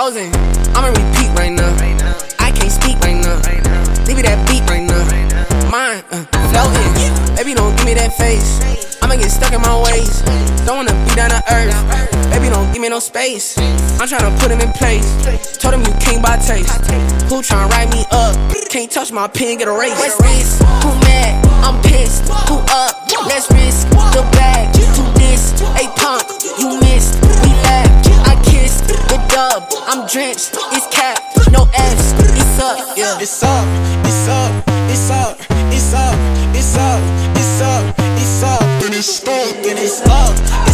frozen. I'ma repeat right now. I can't speak right now. Leave me that beat right now. Mine, floating. Baby, don't give me that face. I'ma get stuck in my ways. Don't wanna be down to earth. Baby, don't give me no space. I'm tryna put him in place. Told him you can't buy taste. Who tryna write me up? Can't touch my pen, get erased. What's this? Who mad? I'm pissed. Who up? Let's risk the bag. To this, a punk, you missed. We laughed, I kissed the dub. I'm drenched, it's cap, no F's. It's up, yeah. It's up, it's up, it's up, it's up, it's up, it's up, it's up, and it's stuck, and it's up.